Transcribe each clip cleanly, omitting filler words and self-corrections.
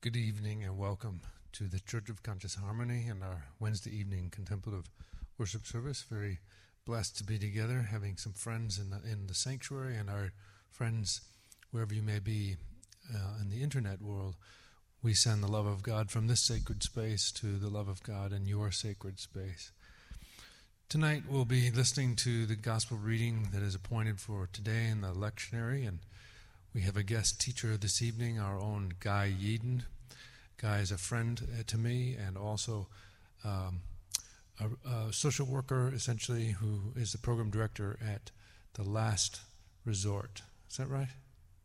Good evening and welcome to the Church of Conscious Harmony and our Wednesday evening contemplative worship service. Very blessed to be together, having some friends in the sanctuary and our friends wherever you may be in the internet world. We send the love of God from this sacred space to the love of God in your sacred space. Tonight we'll be listening to the gospel reading that is appointed for today in the lectionary, and we have a guest teacher this evening, our own Guy Yeadon. Guy is a friend to me and also a social worker, essentially, who is the program director at The Last Resort. Is that right?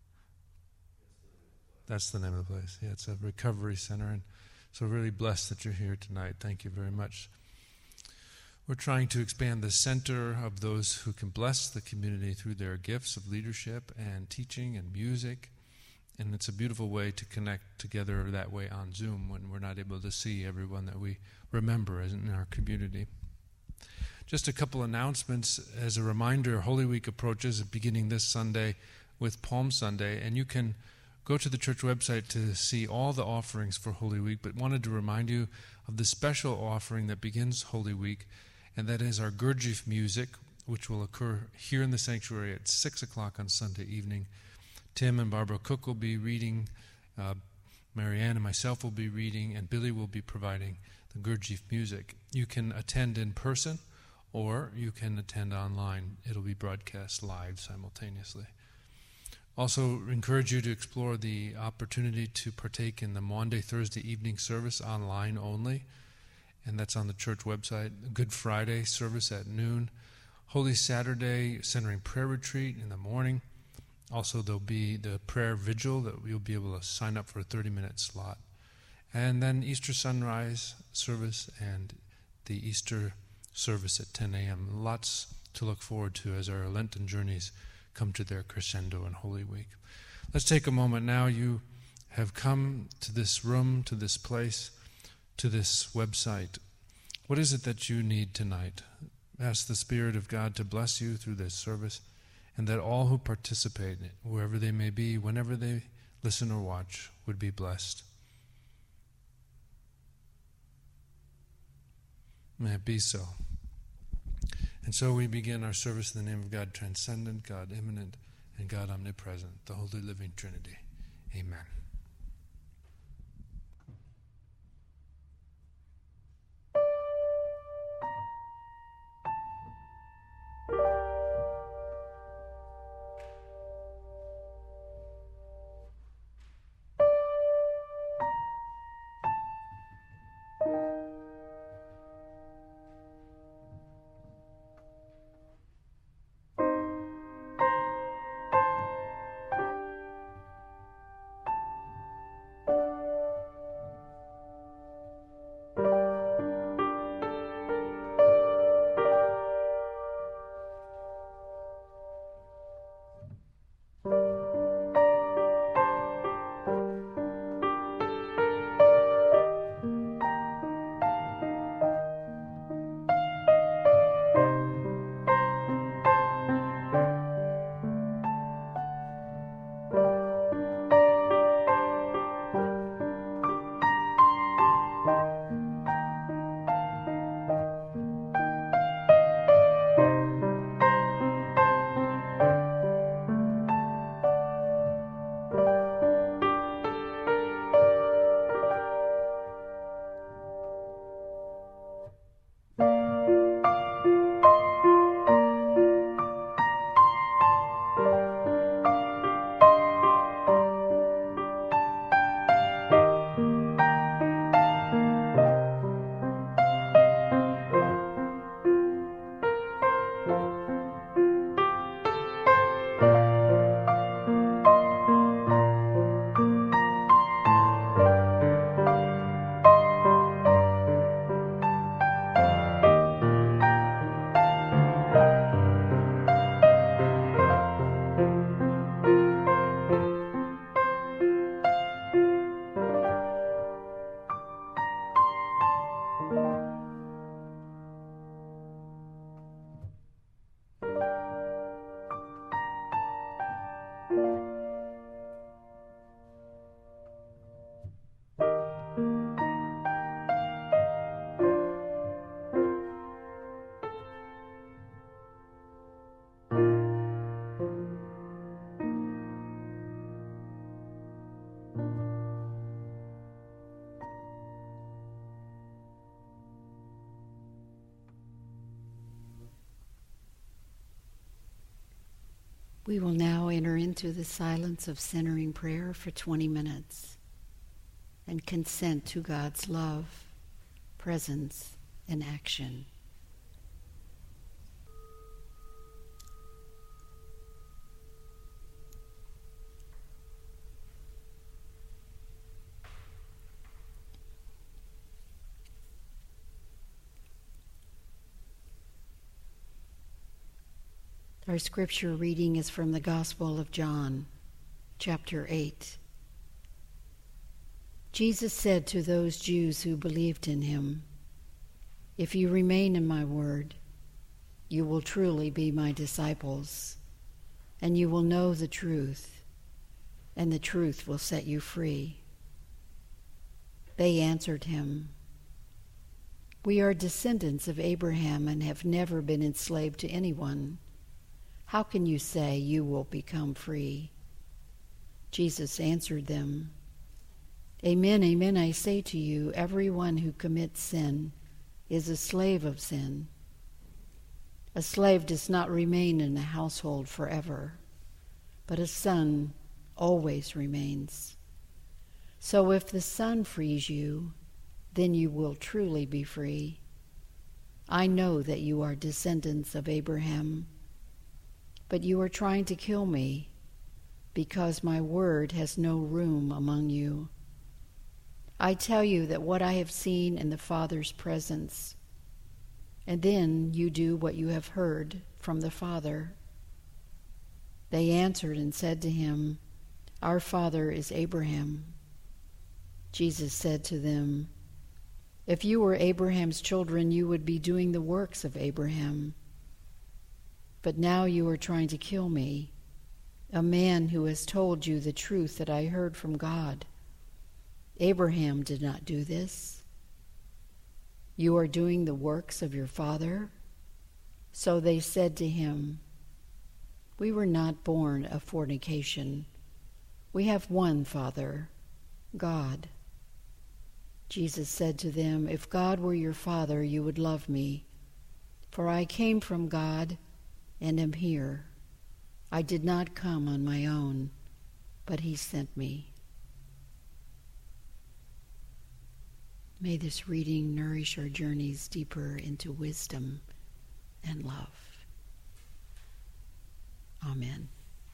That's the name of the place. Yeah, it's a recovery center, and so really blessed that you're here tonight. Thank you very much. We're trying to expand the center of those who can bless the community through their gifts of leadership and teaching and music. And it's a beautiful way to connect together that way on Zoom when we're not able to see everyone that we remember as in our community. Just a couple announcements. As a reminder, Holy Week approaches beginning this Sunday with Palm Sunday, and you can go to the church website to see all the offerings for Holy Week, but wanted to remind you of the special offering that begins Holy Week, and that is our Gurdjieff music, which will occur here in the sanctuary at 6 o'clock on Sunday evening. Tim and Barbara Cook will be reading, Marianne and myself will be reading, and Billy will be providing the Gurdjieff music. You can attend in person, or you can attend online. It'll be broadcast live simultaneously. Also encourage you to explore the opportunity to partake in the Maundy Thursday evening service online only, and that's on the church website. Good Friday service at noon. Holy Saturday centering prayer retreat in the morning. Also, there'll be the prayer vigil that you'll be able to sign up for a 30-minute slot. And then Easter sunrise service and the Easter service at 10 a.m. Lots to look forward to as our Lenten journeys come to their crescendo in Holy Week. Let's take a moment now. You have come to this room, to this place, to this website. What is it that you need tonight? Ask the Spirit of God to bless you through this service, and that all who participate in it, wherever they may be, whenever they listen or watch, would be blessed. May it be so. And so we begin our service in the name of God transcendent, God immanent, and God omnipresent, the Holy Living Trinity. Amen. We will now enter into the silence of centering prayer for 20 minutes and consent to God's love, presence, and action. Our scripture reading is from the Gospel of John, chapter 8. Jesus said to those Jews who believed in him, "If you remain in my word, you will truly be my disciples, and you will know the truth, and the truth will set you free." They answered him, "We are descendants of Abraham and have never been enslaved to anyone. How can you say you will become free?" Jesus answered them, "Amen, amen, I say to you, everyone who commits sin is a slave of sin. A slave does not remain in a household forever, but a son always remains. So if the Son frees you, then you will truly be free. I know that you are descendants of Abraham, but you are trying to kill me because my word has no room among you. I tell you that what I have seen in the Father's presence, and then you do what you have heard from the Father." They answered and said to him, "Our father is Abraham." Jesus said to them, "If you were Abraham's children, you would be doing the works of Abraham. But now you are trying to kill me, a man who has told you the truth that I heard from God. Abraham did not do this. You are doing the works of your father?" So they said to him, "We were not born of fornication. We have one Father, God." Jesus said to them, "If God were your Father, you would love me, for I came from God and am here. I did not come on my own, but he sent me." May this reading nourish our journeys deeper into wisdom and love. Amen.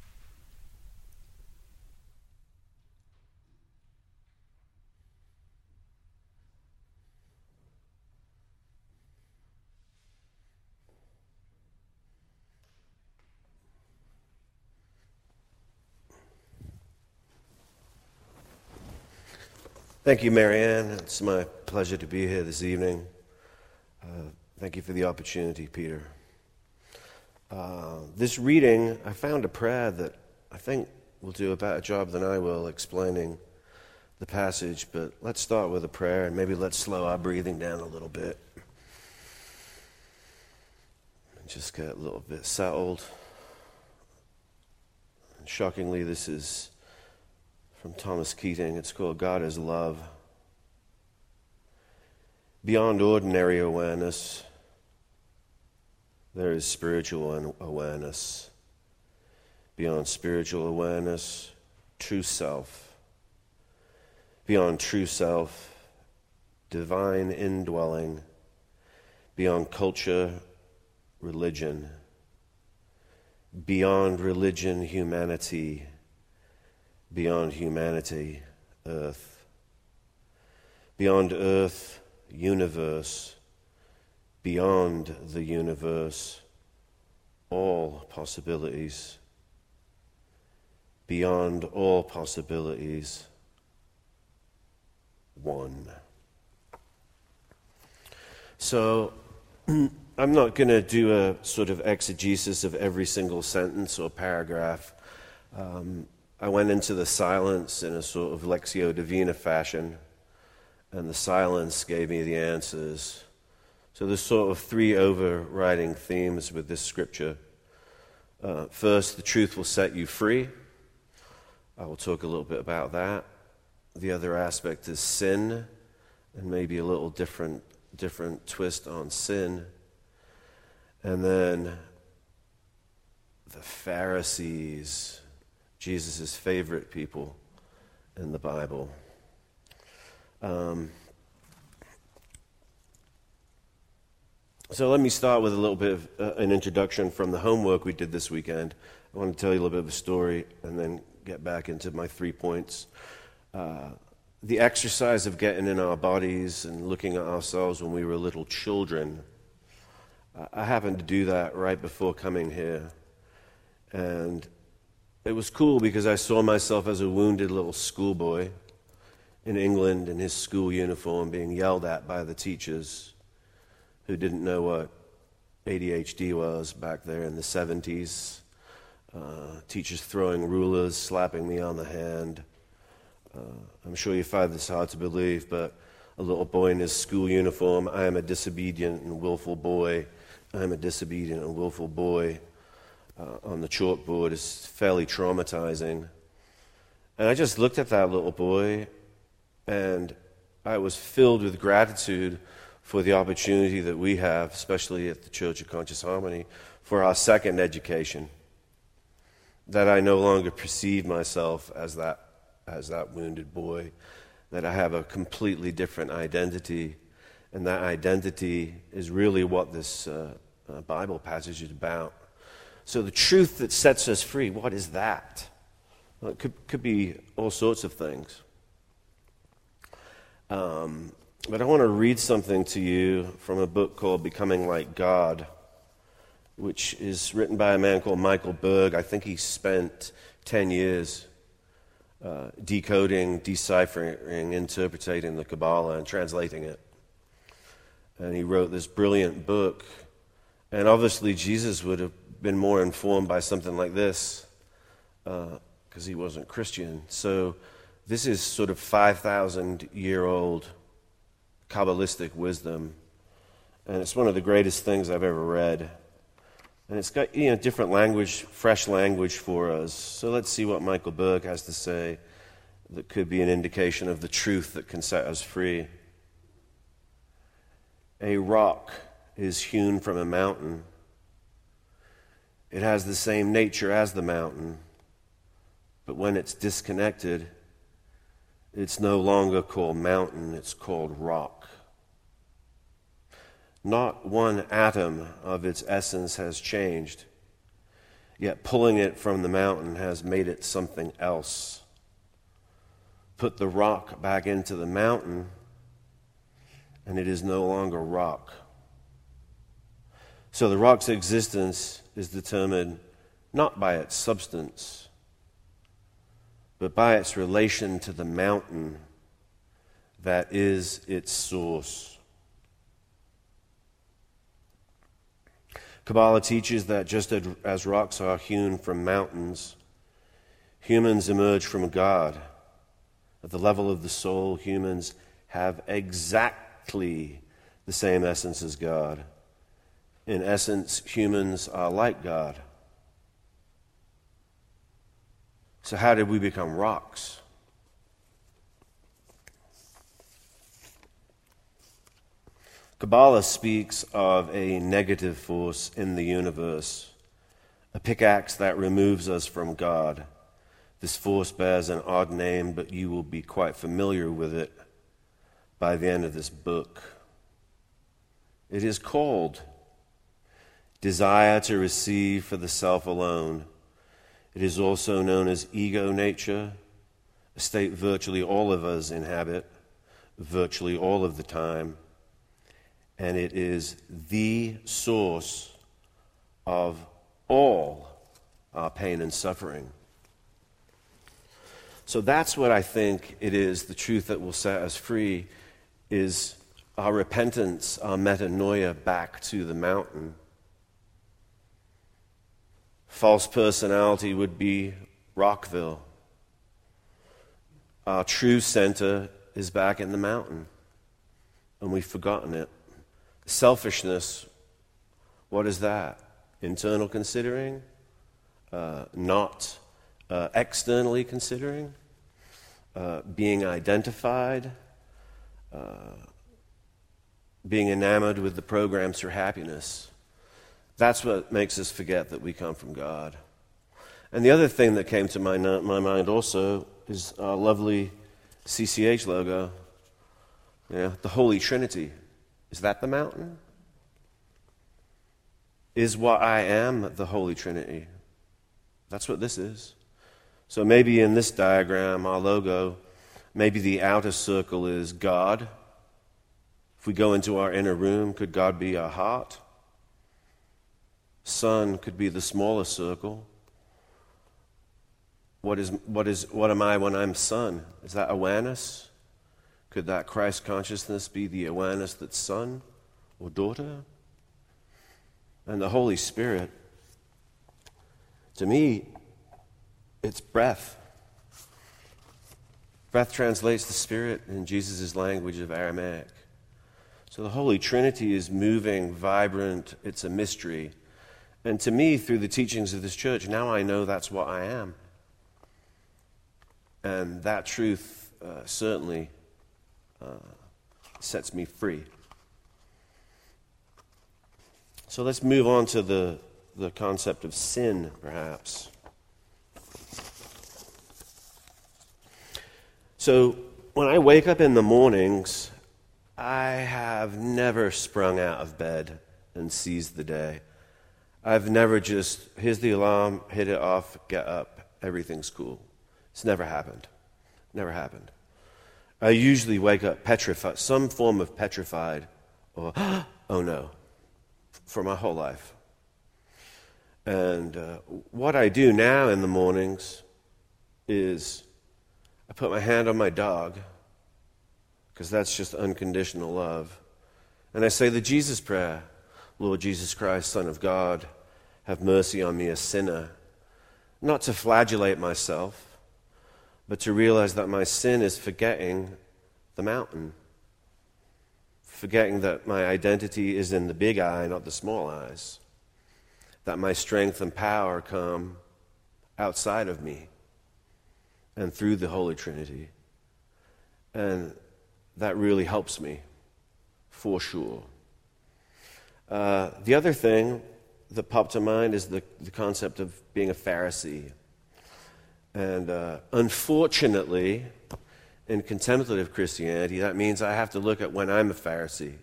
Thank you, Marianne. It's my pleasure to be here this evening. Thank you for the opportunity, Peter. This reading, I found a prayer that I think will do a better job than I will explaining the passage, but let's start with a prayer and maybe let's slow our breathing down a little bit. And just get a little bit settled. And shockingly, this is from Thomas Keating. It's called God is Love. Beyond ordinary awareness, there is spiritual awareness. Beyond spiritual awareness, true self. Beyond true self, divine indwelling. Beyond culture, religion. Beyond religion, humanity. Beyond humanity, earth. Beyond earth, universe. Beyond the universe, all possibilities. Beyond all possibilities, one. So, I'm not going to do a sort of exegesis of every single sentence or paragraph. I went into the silence in a sort of Lectio Divina fashion, and the silence gave me the answers. So there's sort of three overriding themes with this scripture. First, the truth will set you free. I will talk a little bit about that. The other aspect is sin, and maybe a little different twist on sin. And then the Pharisees, Jesus' favorite people in the Bible. So let me start with a little bit of an introduction from the homework we did this weekend. I want to tell you a little bit of a story and then get back into my 3 points. The exercise of getting in our bodies and looking at ourselves when we were little children. I happened to do that right before coming here. And it was cool because I saw myself as a wounded little schoolboy in England in his school uniform being yelled at by the teachers who didn't know what ADHD was back there in the 70s. Teachers throwing rulers, slapping me on the hand. I'm sure you find this hard to believe, but a little boy in his school uniform, I am a disobedient and willful boy. I am a disobedient and willful boy on the chalkboard is fairly traumatizing. And I just looked at that little boy, and I was filled with gratitude for the opportunity that we have, especially at the Church of Conscious Harmony, for our second education. That I no longer perceive myself as that wounded boy, that I have a completely different identity, and that identity is really what this Bible passage is about. So the truth that sets us free, what is that? Well, it could be all sorts of things. But I want to read something to you from a book called Becoming Like God, which is written by a man called Michael Berg. I think he spent 10 years decoding, deciphering, interpreting the Kabbalah and translating it. And he wrote this brilliant book. And obviously Jesus would have been more informed by something like this because he wasn't Christian. So this is sort of 5,000-year-old Kabbalistic wisdom. And it's one of the greatest things I've ever read. And it's got different language, fresh language for us. So let's see what Michael Berg has to say that could be an indication of the truth that can set us free. A rock is hewn from a mountain. It has the same nature as the mountain, but when it's disconnected, it's no longer called mountain, it's called rock. Not one atom of its essence has changed, yet pulling it from the mountain has made it something else. Put the rock back into the mountain, and it is no longer rock. So the rock's existence is determined not by its substance, but by its relation to the mountain that is its source. Kabbalah teaches that just as rocks are hewn from mountains, humans emerge from God. At the level of the soul, humans have exactly the same essence as God. In essence, humans are like God. So how did we become rocks? Kabbalah speaks of a negative force in the universe, a pickaxe that removes us from God. This force bears an odd name, but you will be quite familiar with it by the end of this book. It is called desire to receive for the self alone. It is also known as ego nature, a state virtually all of us inhabit, virtually all of the time. And it is the source of all our pain and suffering. So that's what I think it is, the truth that will set us free, is our repentance, our metanoia back to the mountain. False personality would be Rockville. Our true center is back in the mountain, and we've forgotten it. Selfishness, what is that? Internal considering, not externally considering, being identified, being enamored with the programs for happiness. That's what makes us forget that we come from God. And the other thing that came to my mind also is our lovely CCH logo. Yeah, the Holy Trinity. Is that the mountain? Is what I am the Holy Trinity? That's what this is. So maybe in this diagram, our logo, maybe the outer circle is God. If we go into our inner room, could God be our heart? Sun could be the smaller circle. What am I when I'm Son? Is that awareness? Could that Christ consciousness be the awareness that's son or daughter? And the Holy Spirit, to me, it's breath. Breath translates the Spirit in Jesus' language of Aramaic. So the Holy Trinity is moving, vibrant, it's a mystery. And to me, through the teachings of this church, now I know that's what I am. And that truth certainly sets me free. So let's move on to the concept of sin, perhaps. So when I wake up in the mornings, I have never sprung out of bed and seized the day. I've never just, here's the alarm, hit it off, get up, everything's cool. It's never happened. Never happened. I usually wake up petrified, some form of petrified, or, oh no, for my whole life. And what I do now in the mornings is I put my hand on my dog, because that's just unconditional love. And I say the Jesus prayer, Lord Jesus Christ, Son of God, have mercy on me, a sinner. Not to flagellate myself, but to realize that my sin is forgetting the mountain. Forgetting that my identity is in the big I, not the small I's. That my strength and power come outside of me and through the Holy Trinity. And that really helps me, for sure. The other thing that popped to mind is the concept of being a Pharisee. And unfortunately, in contemplative Christianity, that means I have to look at when I'm a Pharisee.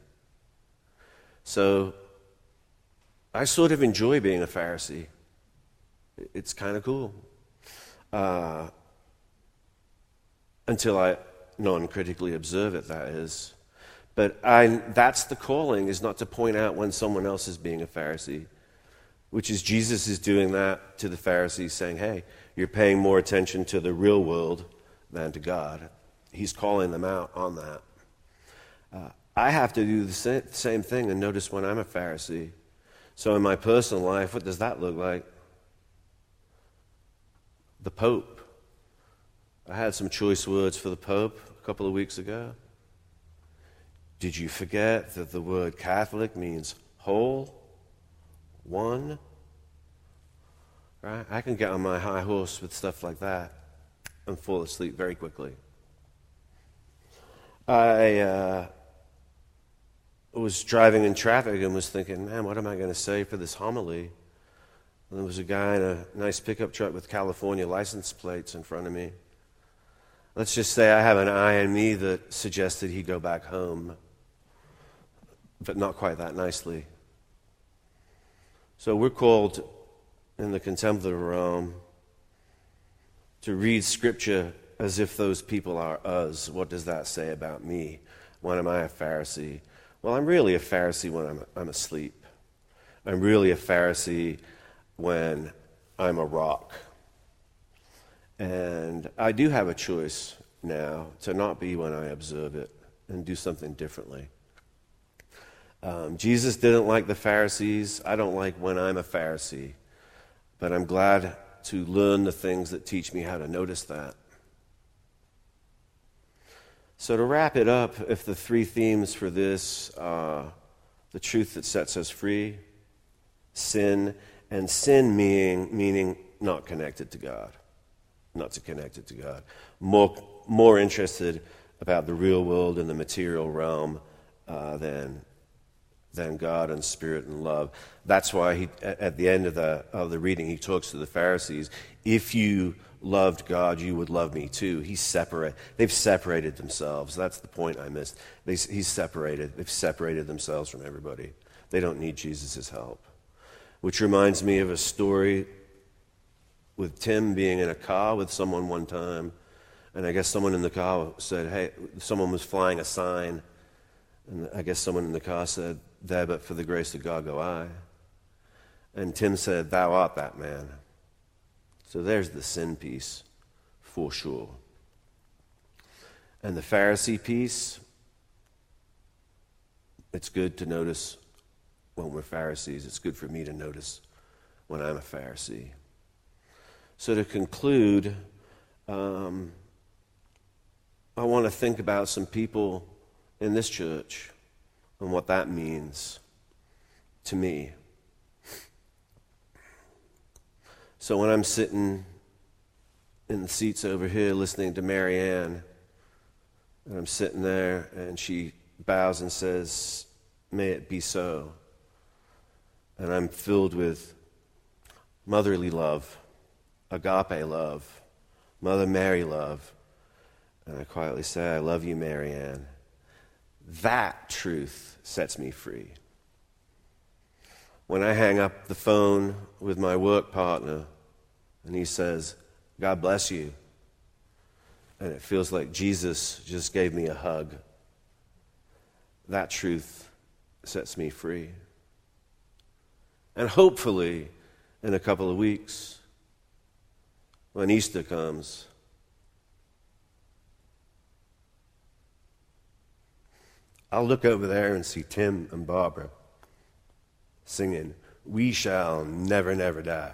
So I sort of enjoy being a Pharisee. It's kind of cool. Until I non-critically observe it, that is. But that's the calling, is not to point out when someone else is being a Pharisee, which is Jesus is doing that to the Pharisees, saying, hey, you're paying more attention to the real world than to God. He's calling them out on that. I have to do the same thing and notice when I'm a Pharisee. So in my personal life, what does that look like? The Pope. I had some choice words for the Pope a couple of weeks ago. Did you forget that the word Catholic means whole, one? Right? I can get on my high horse with stuff like that and fall asleep very quickly. I was driving in traffic and was thinking, man, what am I going to say for this homily? And there was a guy in a nice pickup truck with California license plates in front of me. Let's just say I have an eye in me that suggested he go back home, but not quite that nicely. So we're called in the contemplative realm to read Scripture as if those people are us. What does that say about me? When am I a Pharisee? Well, I'm really a Pharisee when I'm asleep. I'm really a Pharisee when I'm a rock. And I do have a choice now to not be when I observe it and do something differently. Jesus didn't like the Pharisees. I don't like when I'm a Pharisee. But I'm glad to learn the things that teach me how to notice that. So to wrap it up, if the three themes for this are the truth that sets us free, sin, and sin meaning not connected to God. Not to connect it to God. More interested about the real world and the material realm than than God and spirit and love. That's why he, at the end of the reading, he talks to the Pharisees. If you loved God, you would love me too. They've separated themselves. That's the point I missed. They've separated themselves from everybody. They don't need Jesus' help. Which reminds me of a story with Tim being in a car with someone one time. And I guess someone in the car said, hey, someone was flying a sign. And I guess someone in the car said, there but for the grace of God go I. And Tim said, thou art that man. So there's the sin piece, for sure. And the Pharisee piece, it's good to notice when we're Pharisees. It's good for me to notice when I'm a Pharisee. So to conclude, I want to think about some people in this church and what that means to me. So when I'm sitting in the seats over here listening to Mary Ann, and I'm sitting there and she bows and says, may it be so. And I'm filled with motherly love, agape love, Mother Mary love. And I quietly say, I love you, Mary Ann. That truth sets me free. When I hang up the phone with my work partner and he says, God bless you, and it feels like Jesus just gave me a hug, that truth sets me free. And hopefully, in a couple of weeks, when Easter comes, I'll look over there and see Tim and Barbara singing, We Shall Never, Never Die.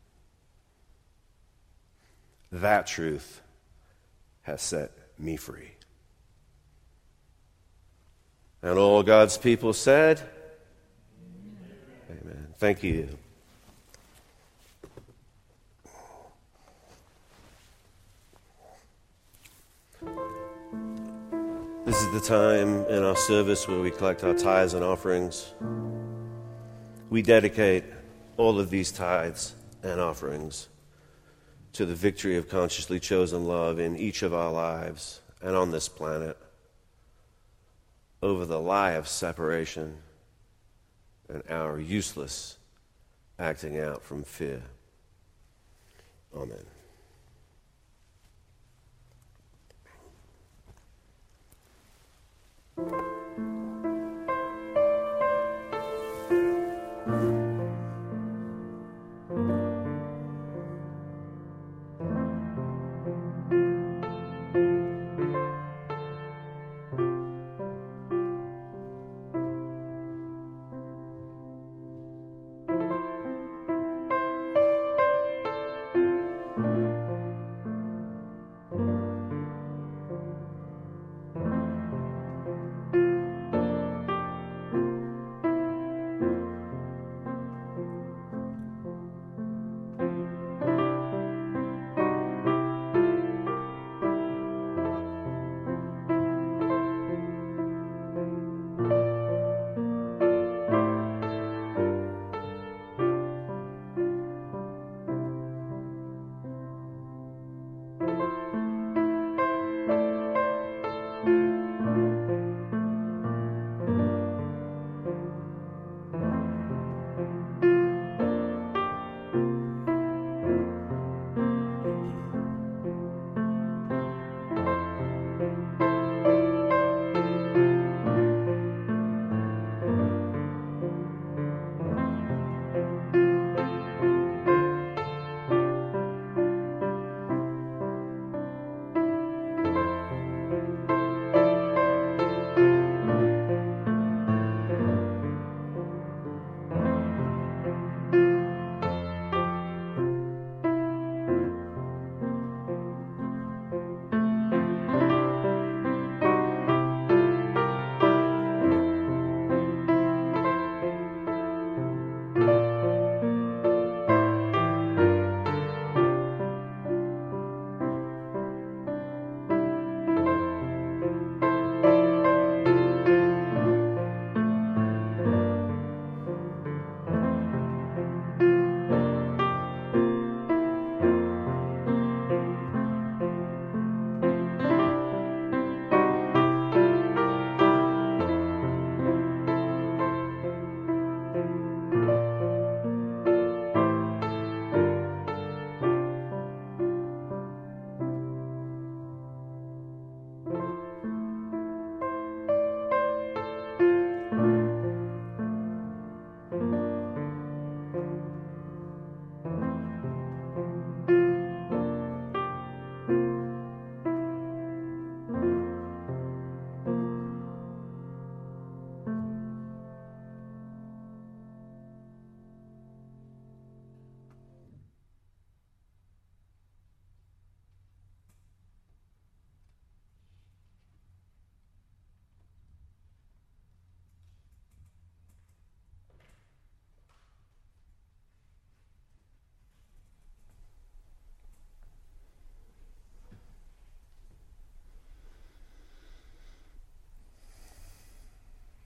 That truth has set me free. And all God's people said, Amen. Thank you. This is the time in our service where we collect our tithes and offerings. We dedicate all of these tithes and offerings to the victory of consciously chosen love in each of our lives and on this planet over the lie of separation and our useless acting out from fear. Amen.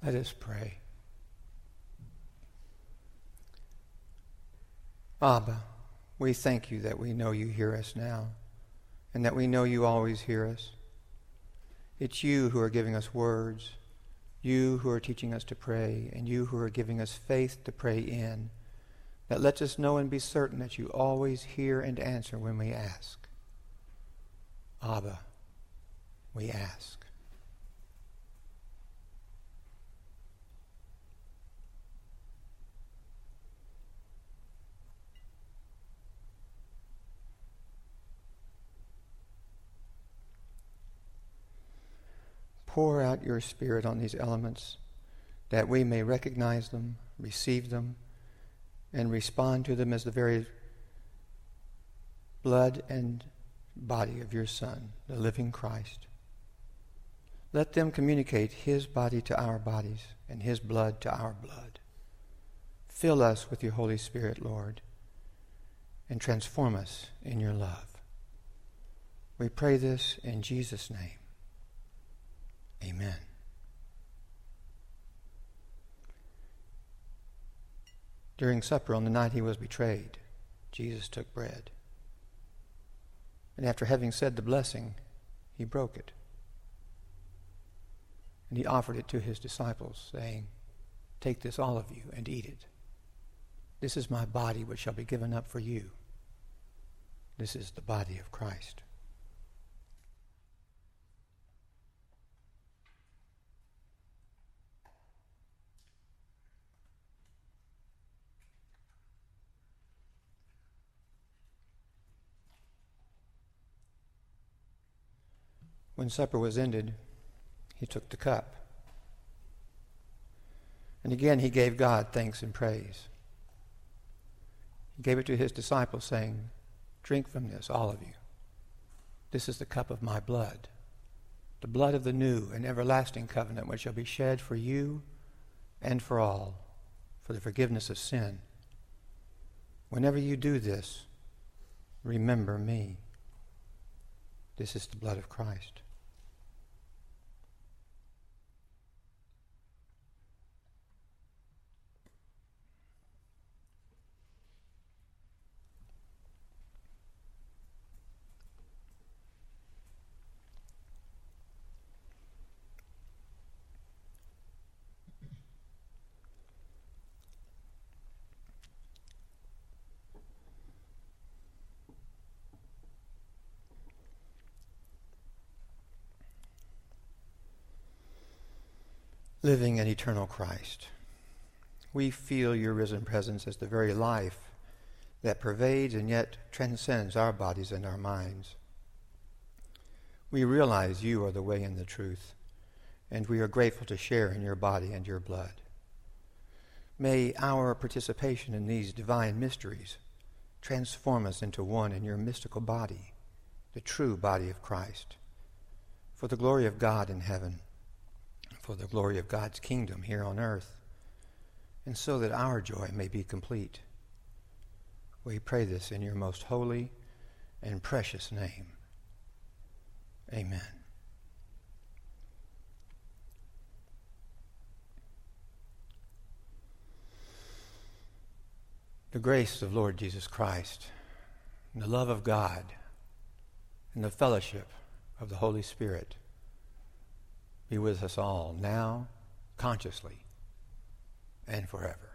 Let us pray. Abba, we thank you that we know you hear us now, and that we know you always hear us. It's you who are giving us words, you who are teaching us to pray, and you who are giving us faith to pray in, that lets us know and be certain that you always hear and answer when we ask. Abba, we ask. Pour out your Spirit on these elements that we may recognize them, receive them, and respond to them as the very blood and body of your Son, the living Christ. Let them communicate his body to our bodies and his blood to our blood. Fill us with your Holy Spirit, Lord, and transform us in your love. We pray this in Jesus' name. Amen. During supper on the night he was betrayed, Jesus took bread. And after having said the blessing, he broke it. And he offered it to his disciples, saying, "Take this, all of you, and eat it. This is my body, which shall be given up for you. This is the body of Christ." When supper was ended, he took the cup. And again he gave God thanks and praise. He gave it to his disciples, saying, "Drink from this, all of you. This is the cup of my blood, the blood of the new and everlasting covenant, which shall be shed for you and for all, for the forgiveness of sin. Whenever you do this, remember me." This is the blood of Christ. Living and eternal Christ, we feel your risen presence as the very life that pervades and yet transcends our bodies and our minds. We realize you are the way and the truth, and we are grateful to share in your body and your blood. May our participation in these divine mysteries transform us into one in your mystical body, the true body of Christ, for the glory of God in heaven, for the glory of God's kingdom here on earth, and so that our joy may be complete. We pray this in your most holy and precious name. Amen. The grace of Lord Jesus Christ, and the love of God, and the fellowship of the Holy Spirit be with us all now, consciously, and forever.